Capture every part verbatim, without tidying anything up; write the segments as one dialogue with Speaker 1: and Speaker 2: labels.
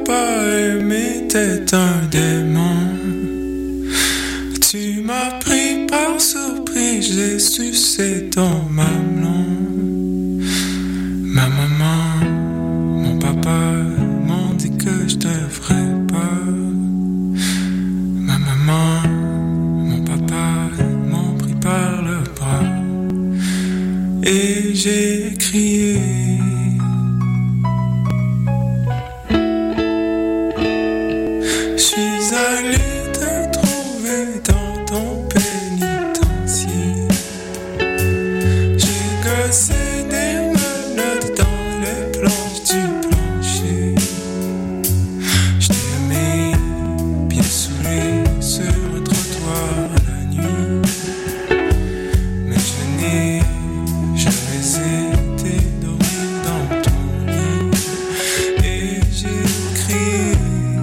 Speaker 1: pas aimé, t'es un démon. Tu m'as pris par surprise, j'ai sucé ton mamelon. Ma maman, mon papa m'ont dit que je devrais pas. Ma maman, mon papa m'ont pris par le bras. Et j'ai crié. Je suis allé te trouver dans ton pénitencier. J'ai gossé des menottes dans les planches du plancher. Je t'ai mis pieds soulés sur le trottoir la nuit. Mais je n'ai jamais été dormir dans ton lit. Et j'ai crié.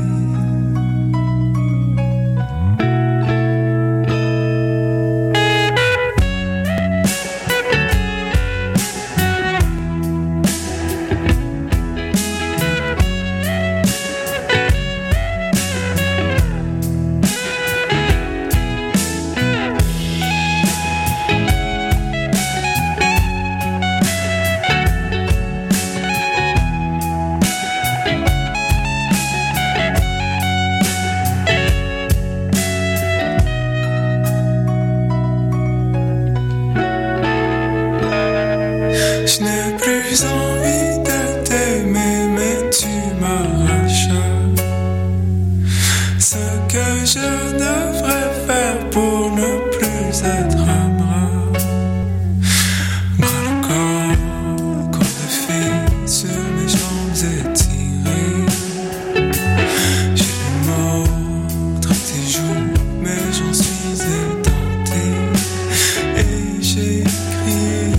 Speaker 1: Je n'ai plus envie de t'aimer, mais tu m'arraches ce que je devrais faire pour ne plus être un bras. Bras le corps, corps de fille sur mes jambes étirées. J'ai les mots entre tes joues, mais j'en suis édenté. Et j'ai crié.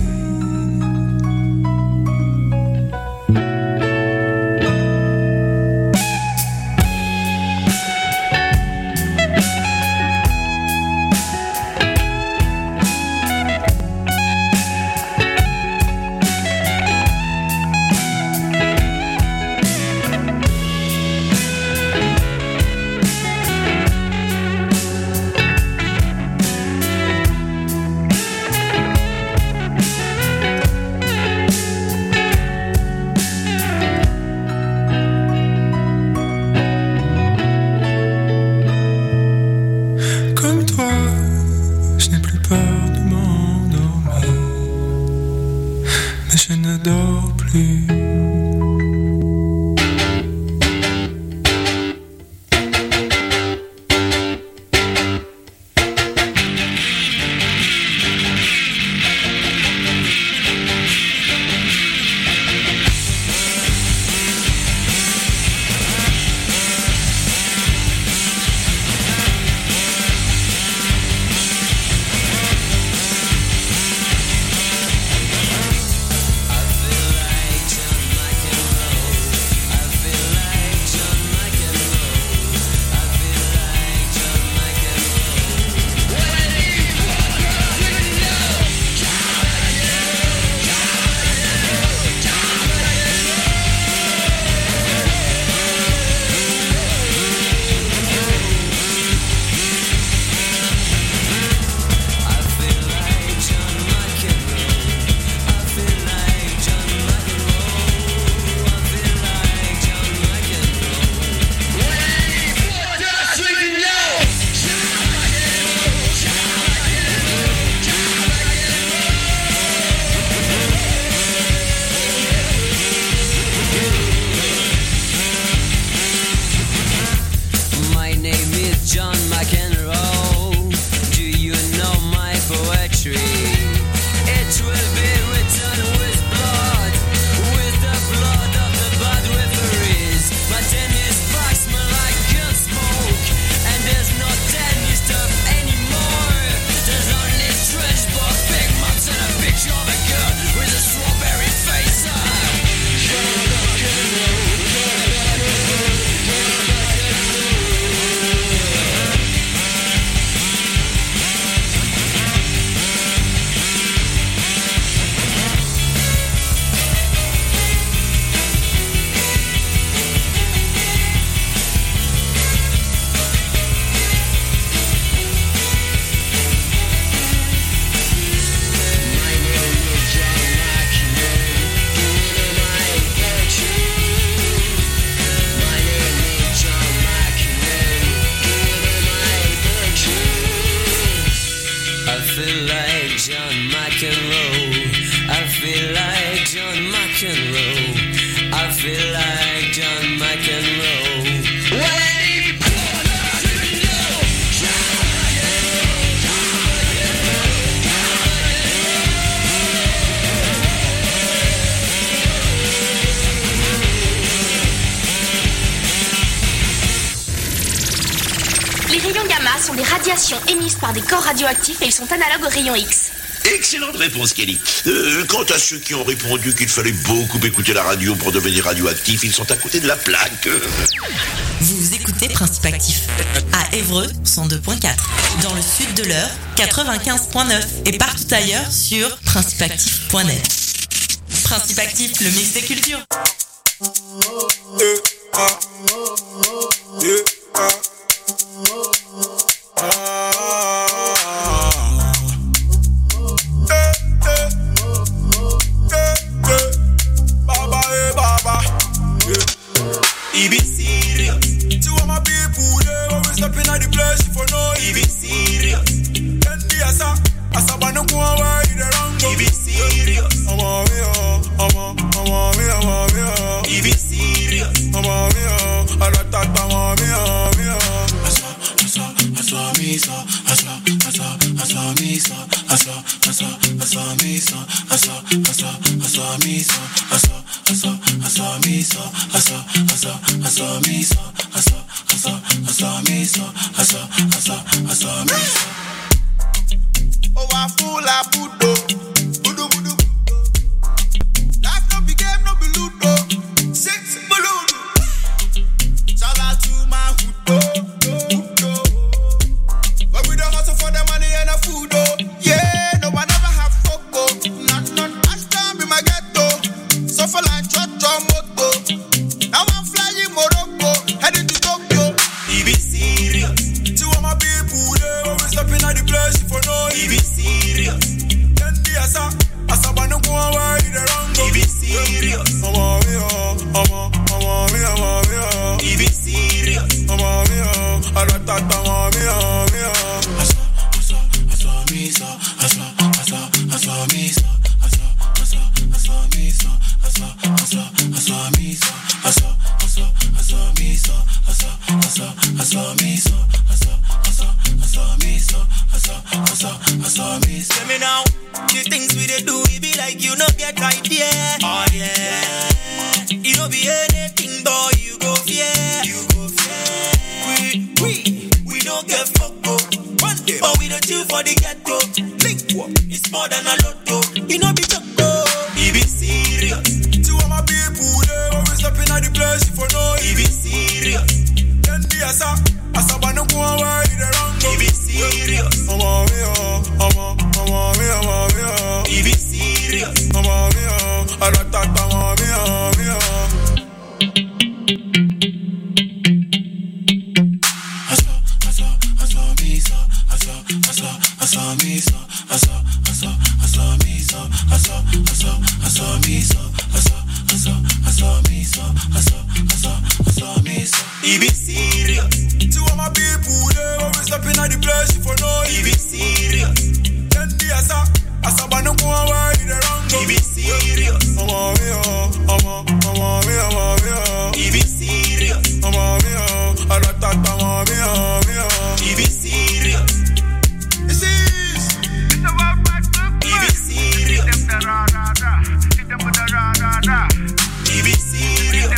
Speaker 1: Comme toi, je n'ai plus peur de m'endormir, mais je ne dors plus.
Speaker 2: I feel like feel like John McEnroe. I feel like John McEnroe. I feel like John McEnroe. Well,
Speaker 3: les rayons gamma sont des radiations émises par des corps radioactifs et ils sont analogues aux rayons X.
Speaker 4: Excellente réponse, Kelly. Euh, quant à ceux qui ont répondu qu'il fallait beaucoup écouter la radio pour devenir radioactif, ils sont à côté de la plaque.
Speaker 5: Vous écoutez Principe Actif à Évreux cent deux virgule quatre, dans le sud de l'Eure quatre-vingt-quinze virgule neuf et partout ailleurs sur principe actif point net. Principe Actif, le mix des cultures.
Speaker 6: He be serious. To all my people, they always stepping at the place for no. He be serious. Then the asa, asa banu kwa wa ide rango. He be serious. Ama mi oh, ama, ama mi, ama mi oh. He be serious. Ama mi oh, aratata ama mi oh, mi oh. Asa, asa, asa mi so, asa, asa, asa mi so, asa, asa, asa mi so, asa, asa, asa mi so, asa, asa, asa mi so, asa, asa, asa mi so, asa, asa, asa mi so, asa, asa, asa mi so. Oh, I fool a budo, budo, budo, budo. Life no be game, no be ludo. Six balloon. Shout out to my hudo, hudo. But we don't hustle for the money and the food, oh. Yeah, no one ever have foco. Not, not, hashtag be my ghetto. Suffer like Jojo Moto. Now I'm flying Morocco, heading to Tokyo. He be serious. To all my people, they always stepping at the place for no. He be serious. Then the asa, asa banu kwa wa ide rango. He be serious. Ama mi oh, ama, ama mi, ama mi oh. He be serious. Ama mi oh, aratata ama mi oh, mi oh. Asa, asa, asa mi so, asa, asa, asa mi so, asa, asa, asa mi so, asa, asa, asa mi so, asa, asa, asa mi so, asa, asa, asa mi so, asa, asa, asa mi so, asa, asa, asa mi so. Tell me now, the things we dey do, it be like you no get idea. Oh yeah, you no be anything, boy, you go fear, you go fear. We, we, we don't get foco, one day, but we don't chill for the ghetto. Link up, it's more than a lotto. You know be choco, he be serious. To all my people, they always stepping at the place for no. He be serious. Then the asa, asa banu kwa wa ide rango. He be serious. Ama mi oh, ama, ama mi, ama mi oh. He be serious. Ama mi oh, aratata ama mi oh, mi oh. Asa, asa, asa mi so, asa, asa, asa mi so, asa, asa, asa mi so, asa, asa, asa mi so, asa, asa, asa mi so, asa, asa, asa mi so. He be serious. To all my people, they always stepping at the place for no. He be serious. Then the asa, asa banu kwa wa ide rango. He be serious. Ama mi oh, ama, ama mi, ama mi oh. He be serious. Ama mi oh, aratata ama mi oh, mi oh. He be serious. This is. It's about my club. He be serious. He be serious.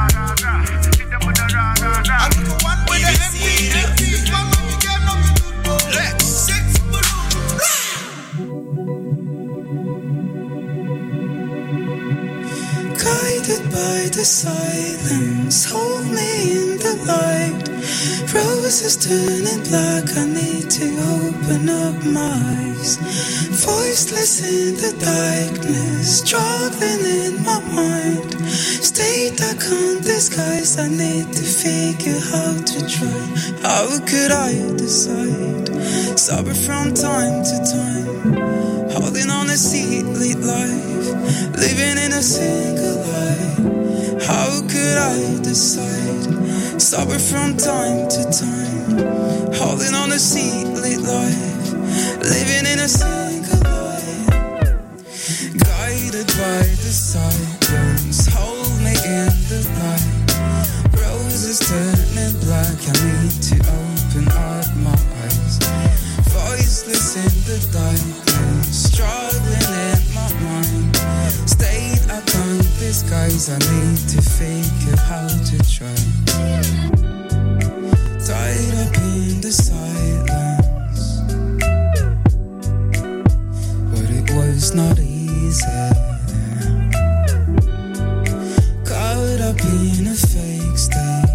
Speaker 6: I go to one with the M P, M P. Mama, we get no good. Let's six balloon.
Speaker 7: Guided by the silence, hold me in the light. Roses turning black, I need to open up my eyes. Voiceless in the darkness, struggling in my mind. State I can't disguise, I need to figure how to try. How could I decide? Sober from time to time, holding on a seat-lit life, living in a single lie. How could I decide? Sober from time to time, holding on a seat-lit life, living in a the darkness, struggling in my mind. State I can't disguise, I need to figure how to try. Tied up in the silence, but it was not easy. Caught up in a fake state.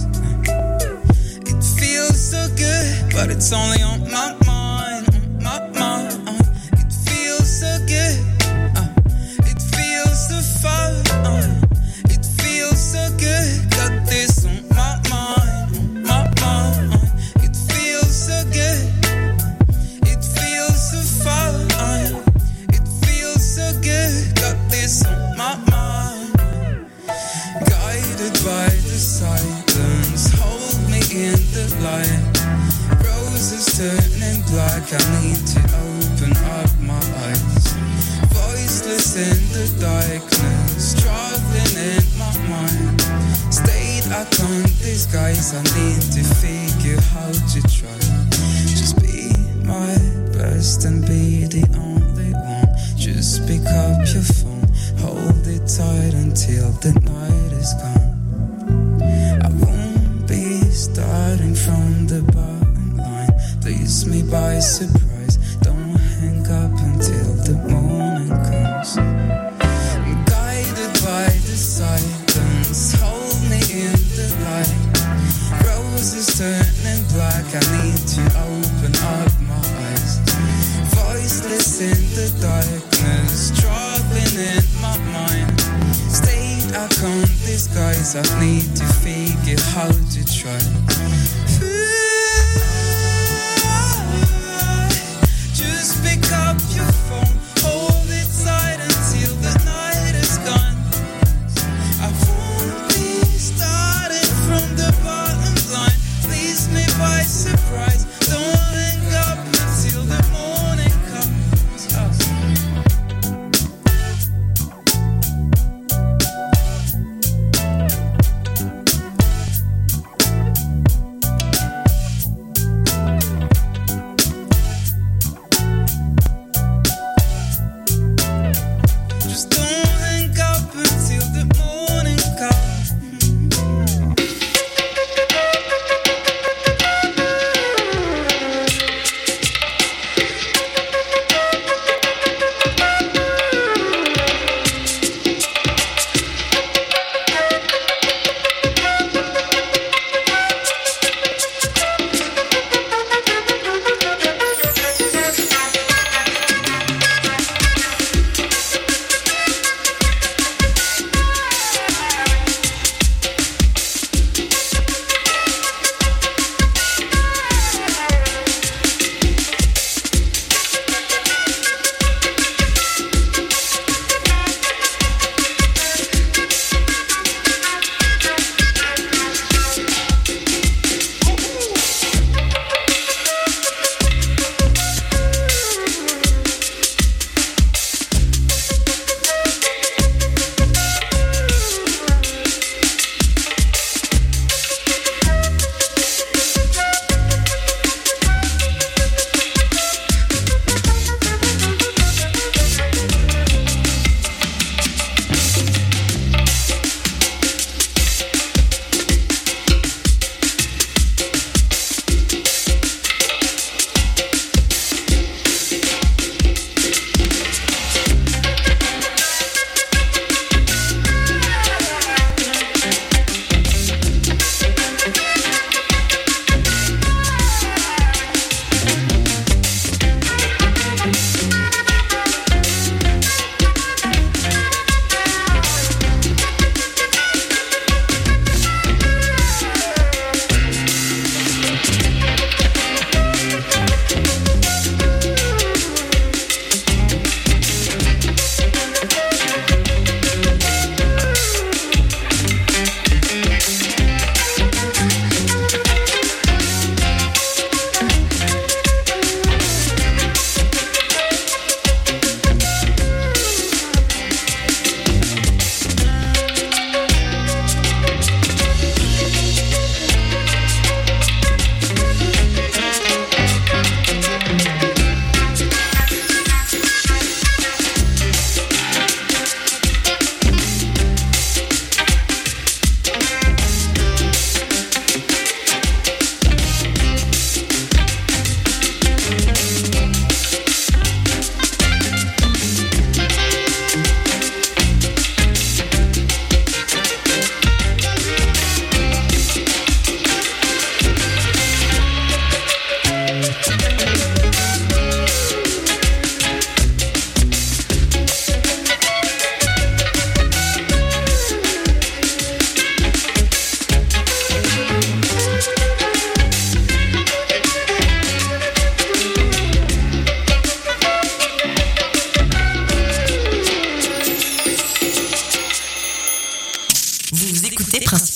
Speaker 7: It feels so good, but it's only on my mind, on my mind. It feels so good, uh, it feels so far. Uh, it feels so good, got this on my mind, on my mind. Uh, it feels so good, it feels so far. Uh, it feels so good, got this on my mind. Guided by the silence, hold me in the light. Roses turning black, I need to open up my eyes. Voiceless in the darkness, struggling in my mind. State I can't disguise, I need to figure how to try. Just be my best and be the only one. Just pick up your phone, hold it tight until the night is gone. I won't be starting from the bottom line. Please me by surprise, don't hang up until the morning comes. Guided by the silence, hold me in the light. Roses turning black, I need to open up my eyes. Voiceless in the darkness, struggling in my mind. State I can't disguise, I need to figure how to try. Just pick up your phone, hold it tight until the night is gone. I won't be starting from the bottom line. Please me by surprise, don't hang up until the morning comes. Oh.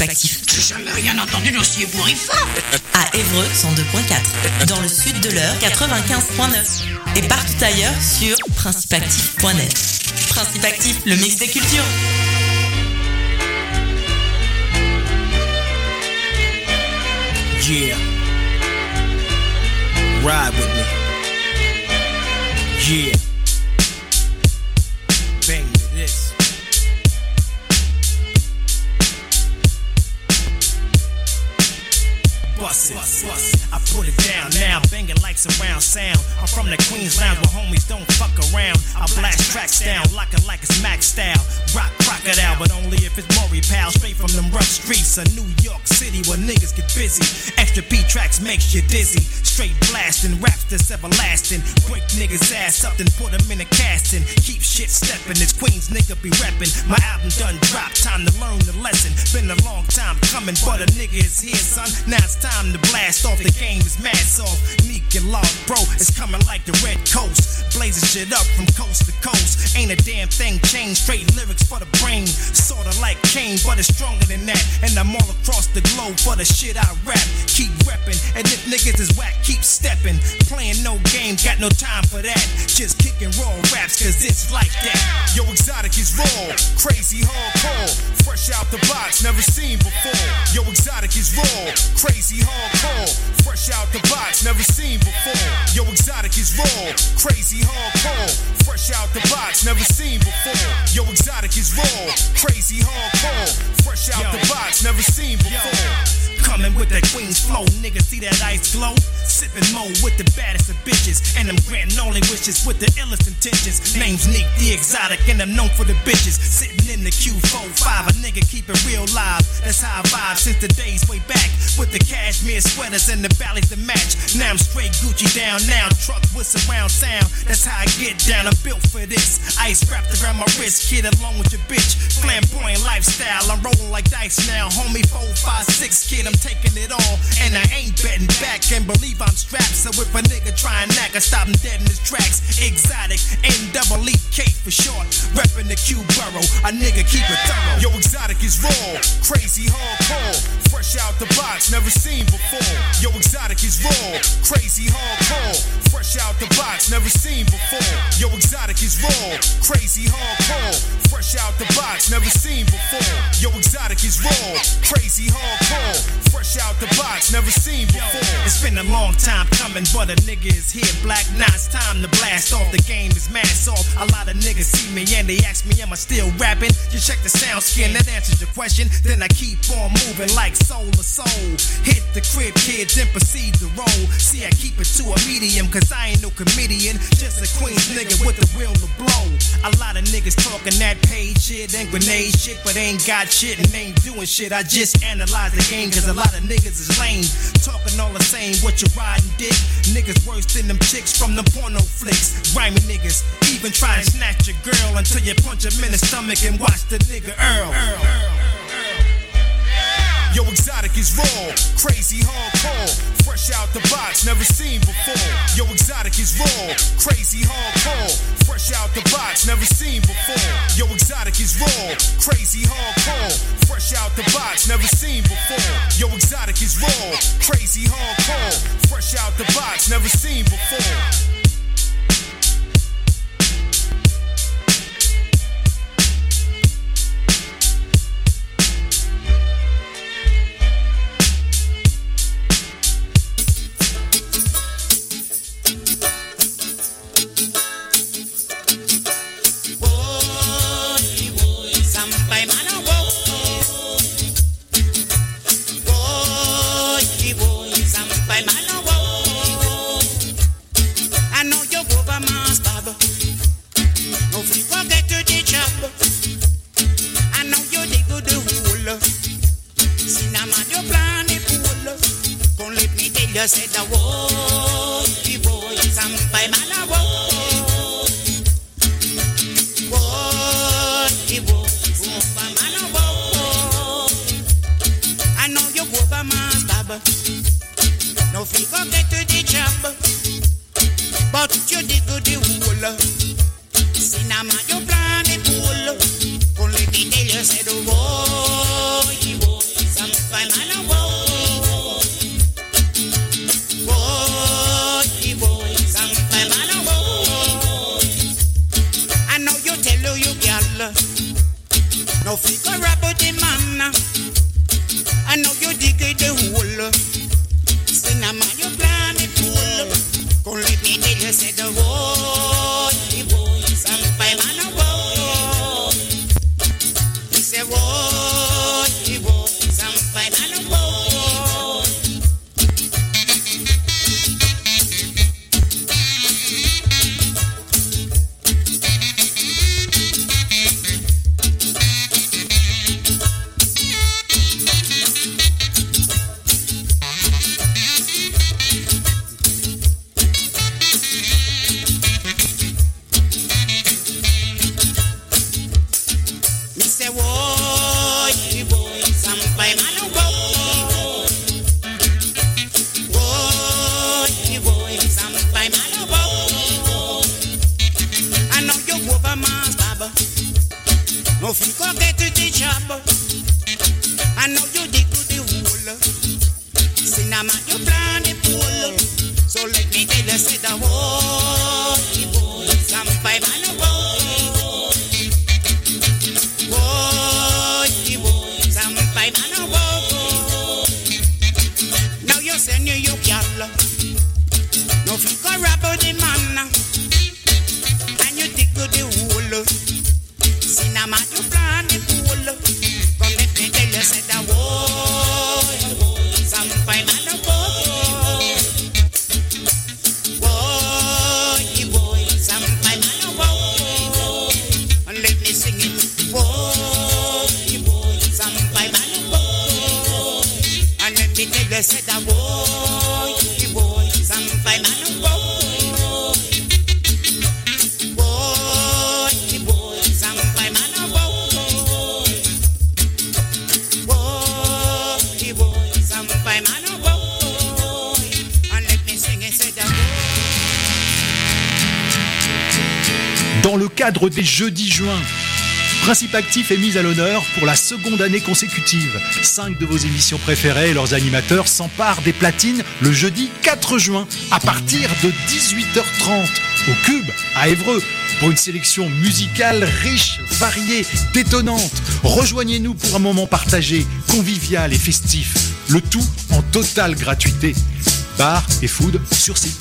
Speaker 5: Principactif.
Speaker 8: J'ai jamais rien entendu d'aussi ébouriffant.
Speaker 5: À Évreux cent deux point quatre. Dans le sud de l'Eure quatre-vingt-quinze point neuf. Et partout ailleurs sur principactif point net. Principactif, le mix des cultures.
Speaker 9: Yeah. Ride with me. Yeah. Bang with this. Bust it. Bust it. I put it down now, banging like surround sound. I'm from the Queens Lounge where homies don't fuck around. I blast tracks down, lock it like it's Mac style. Rock crocodile, but only if it's Maury Pal. Straight from them rough streets of New York City where niggas get busy. Extra P tracks makes you dizzy. Straight blasting, raps that's everlasting. Break niggas ass up, then put them in a casting. Keep shit stepping, this Queens nigga be reppin'. My album done dropped, time to learn the lesson. Been a long time coming, but a nigga is here, son. Now it's time to blast off, the game is mad soft. Meek and Law, bro, it's coming like the Red Coast. Blazing shit up from coast to coast. Ain't a damn thing changed, straight lyrics for the brain. Sorta like Kane, but it's stronger than that. And I'm all across the globe for the shit I rap. Keep reppin', and if niggas is whack, keep steppin'. Playing no game, got no time for that. Just kicking raw raps, cause it's like that.
Speaker 10: Yo, Exotic is raw, crazy hardcore. Fresh out the box, never seen before. Yo, Exotic is raw, crazy hardcore. Fresh out the box, never seen before. Yo, Exotic is raw, crazy hardcore. Fresh out the box, never seen before. Yo, Exotic is raw, crazy hardcore. Fresh out Yo. the box, never seen before. Yo.
Speaker 9: Coming with that Queens flow, niggas see that ice glow. Sippin' mo with the baddest of bitches, and I'm granting only wishes with the illest intentions. Name's Nick the Exotic, and I'm known for the bitches. Sitting in the Q forty-five, a nigga keep it real live. That's how I vibe since the days way back. With the cashmere sweaters and the valleys to match. Now I'm straight Gucci down now, truck with surround sound. That's how I get down, I'm built for this. Ice wrapped around my wrist, kid along with your bitch. Flamboyant lifestyle, I'm rolling like dice now. Homie four, five, six, kid, I'm taking it all. And I ain't betting back, and believe I'm strapped. So if a nigga try and knack, I stop him dead in his tracks. Exotic, N double E K for short. Reppin' the Q borough, a nigga keep it thorough.
Speaker 10: Yo, Exotic is raw, crazy hardcore. Fresh out the box, never seen before. Yo, Exotic is raw, crazy hardcore. Fresh out the box, never seen before. Yo, Exotic is raw, crazy hardcore. Fresh out the box, never seen before. Yo, Exotic is raw, crazy hardcore. Fresh out the box, never seen before.
Speaker 9: Yo, it's been a long time coming, but a nigga is here. Black, now it's time to blast off. The game is mad soft. A lot of niggas see me and they ask me, am I still rapping? You check the sound skin, that answers your question. Then I keep on moving like soul to soul. Hit the crib, kids, and proceed to roll. See, I keep it to a medium, cause I ain't no comedian. Just a Queens nigga with the will to blow. A lot of niggas talking that paid shit and grenade shit, but ain't got shit and ain't doing shit. I just analyze the game, cause a lot of niggas is lame. Talking all the same, what you riding dick. Niggas worse than them chicks from the porno flicks. Grimy niggas, even try and snatch your girl until you punch him in the stomach and watch the nigga Earl. Earl.
Speaker 10: Yo, Exotic is raw, crazy hardcore. Fresh out the box, never seen before. Yo, Exotic is raw, crazy hardcore. Fresh out the box, never seen before. Yo, Exotic is raw, crazy hardcore. Fresh out the box, never seen before. Yo, Exotic is raw, crazy hardcore. Fresh out the box, never seen before.
Speaker 8: You said the whoa, the boy, sampai mana whoa, whoa, the boy, sampai mana whoa. I know you go by my stab, no figure get to the job, but you dig the hole. Cinema you plan the pool, only me tell you said the whoa, the boy. figure about the man. I know you dig the hole. Cinema, you plan it cool. Come let me tell you, say the word. The boy, some five man a word. He say word. The boy, some five man a word. No fit go get to the job. I know you dig to the hole. Cinema, you plan the pool. So let me tell you, say the whole. Some five man a whole. Whoa, some five man a whole. Now you send you your gal. No fit go rob the man. And you dig to the hole. Cinema, you plan the pool. Come let me tell you, say the whole. Some five man a whole. Boy, boy, some five man a whole. And let me sing it. Boy, boy, some five man a whole. And let me tell you, say the boy, boy, some five man a whole.
Speaker 11: Dans le cadre des Jeudis juin, Principe Actif est mis à l'honneur pour la seconde année consécutive. Cinq de vos émissions préférées et leurs animateurs s'emparent des platines le jeudi quatre juin à partir de dix-huit heures trente au Cube à Évreux pour une sélection musicale riche, variée, détonnante. Rejoignez-nous pour un moment partagé, convivial et festif. Le tout en totale gratuité. Bar et food sur site.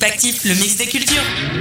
Speaker 5: Principe Actif, le mix des cultures.